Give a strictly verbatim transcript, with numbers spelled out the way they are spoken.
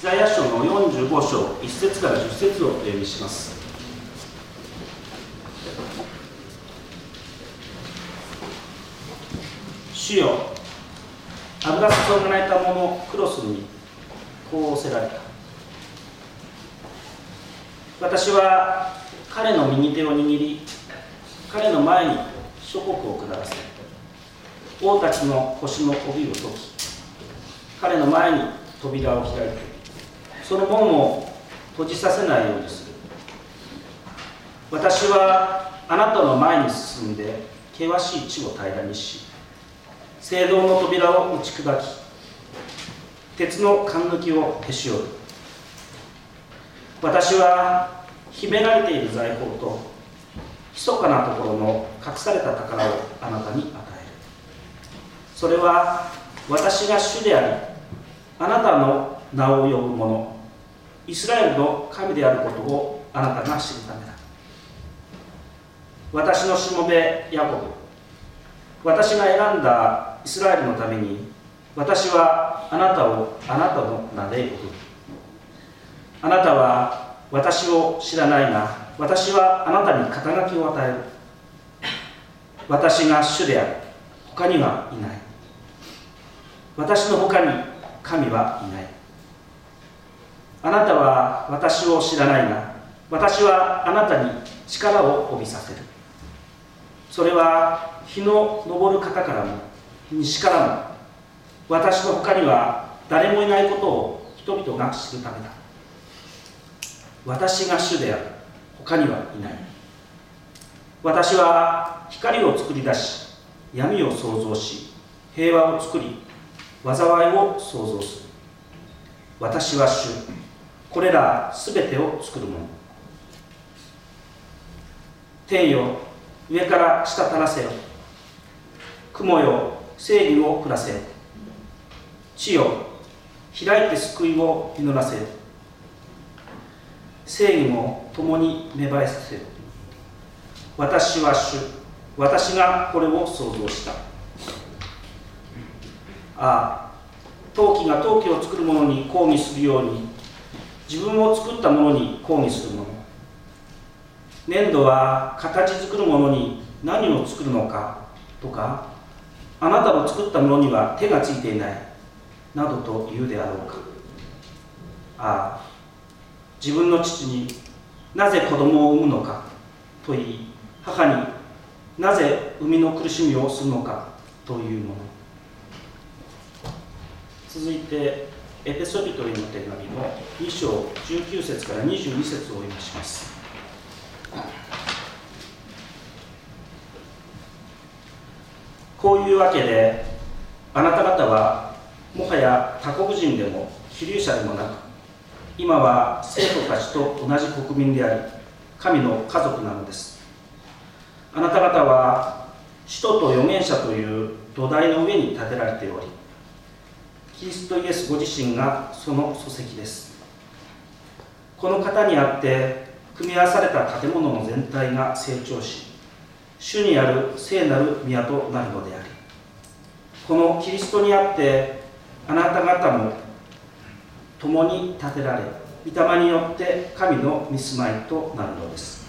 ザヤ書のよんじゅうご章いち節からじゅっ節をお読みします。主よ、油注がれたものクロスにこう仰せられた。私は彼の右手を握り、彼の前に諸国を下らせ、王たちの腰の帯を解き、彼の前に扉を開いて、その門を閉じさせないようにする。私はあなたの前に進んで、険しい地を平らにし、聖堂の扉を打ち砕き、鉄の貫抜きをへし折る。私は秘められている財宝と密かなところの隠された宝をあなたに与える。それは私が主であり、あなたの名を呼ぶ者、イスラエルの神であることをあなたが知るためだ。私のしもべヤコブ、私が選んだイスラエルのために、私はあなたをあなたの名で呼ぶ。あなたは私を知らないが、私はあなたに肩書きを与える。私が主である。他にはいない。私の他に神はいない。あなたは私を知らないが、私はあなたに力を帯びさせる。それは日の昇る方からも西からも、私の他には誰もいないことを人々が知るためだ。私が主である。他にはいない。私は光を作り出し、闇を創造し、平和を作り、災いを創造する。私は主。これらすべてを作るもの。天よ、上から滴らせよ。雲よ、正義を降らせよ。地よ、開いて救いを実らせよ。正義も共に芽生えさせよ。私は主。私がこれを創造した。ああ、陶器が陶器を作る者に抗議するように、自分を作った者に抗議する者。粘土は形作る者に何を作るのかとか、あなたの作った者には手がついていないなどと言うであろうか。ああ、自分の父になぜ子供を産むのかと言い、母になぜ生みの苦しみをするのかというもの。続いてエペソビトへの手紙のに章じゅうきゅう節からにじゅうに節をお読みします。こういうわけで、あなた方はもはや他国人でも希留者でもなく、今は生徒たちと同じ国民であり、神の家族なのです。あなた方は使徒と預言者という土台の上に建てられており、キリストイエスご自身がその礎石です。この方にあって組み合わされた建物の全体が成長し、主にある聖なる宮となるのであり、このキリストにあってあなた方も共に建てられ、御霊によって神の御住まいとなるのです。